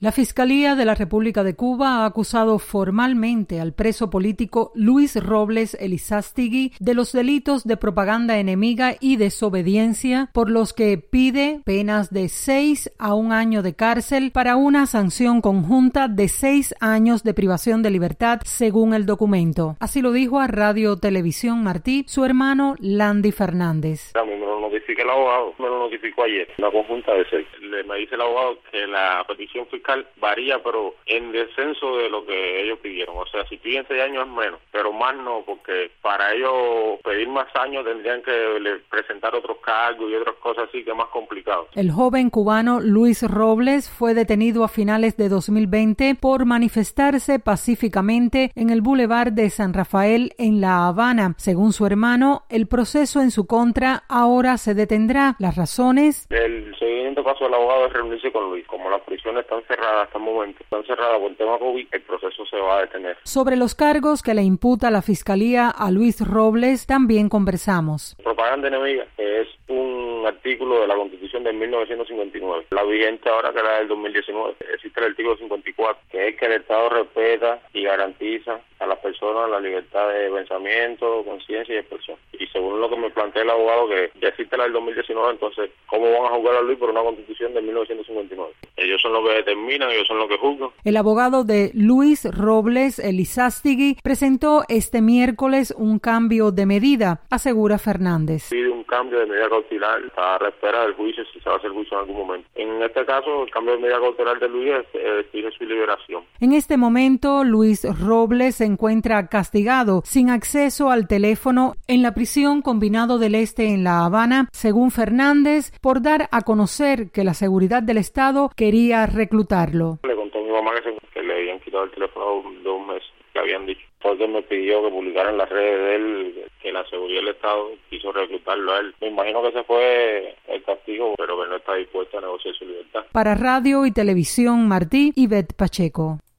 La Fiscalía de la República de Cuba ha acusado formalmente al preso político Luis Robles Elizástegui de los delitos de propaganda enemiga y desobediencia, por los que pide penas de 6 a 1 año de cárcel para una sanción conjunta de 6 años de privación de libertad, según el documento. Así lo dijo a Radio Televisión Martí su hermano Landy Fernández. Me lo notificó el abogado, me lo notificó ayer, una conjunta de 6. Me dice el abogado que la petición fiscal varía, pero en descenso de lo que ellos pidieron. O sea, si piden 6 años es menos, pero más no, porque para ellos pedir más años tendrían que presentar otros cargos y otras cosas así, que es más complicado. El joven cubano Luis Robles fue detenido a finales de 2020 por manifestarse pacíficamente en el Boulevard de San Rafael en La Habana. Según su hermano, el proceso en su contra ahora se detendrá. Las razones: el seguimiento paso del abogado es reunirse con Luis. Como las prisiones están cerradas hasta el momento, están cerradas por el tema COVID, el proceso se va a detener. Sobre los cargos que le imputa la Fiscalía a Luis Robles también conversamos. Propaganda enemiga es un artículo de la Constitución de 1959. La vigente ahora, que era del 2019, existe el artículo 54, que es que el Estado respeta y garantiza a las personas la libertad de pensamiento, conciencia y expresión. Y según lo que me plantea el abogado, que ya existe la del 2019, entonces, ¿cómo van a juzgar a Luis por una Constitución de 1959? Ellos son los que determinan, ellos son los que juzgan. El abogado de Luis Robles Elizástegui presentó este miércoles un cambio de medida, asegura Fernández. Pide un cambio de medida cautelar a la espera del juicio, si se va a hacer juicio en algún momento. En este caso, el cambio de medida cautelar de Luis exige su liberación. En este momento, Luis Robles se encuentra castigado, sin acceso al teléfono, en la prisión Combinado del Este en La Habana, según Fernández, por dar a conocer que la seguridad del Estado quería reclutarlo. Le contó a mi mamá que le habían quitado el teléfono de 2 meses, le habían dicho. Porque me pidió que publicara en las redes de él que la seguridad del Estado quiso reclutarlo a él. Me imagino que ese fue el castigo, pero que no está dispuesto a negociar su libertad. Para Radio y Televisión Martí, Ivette Pacheco.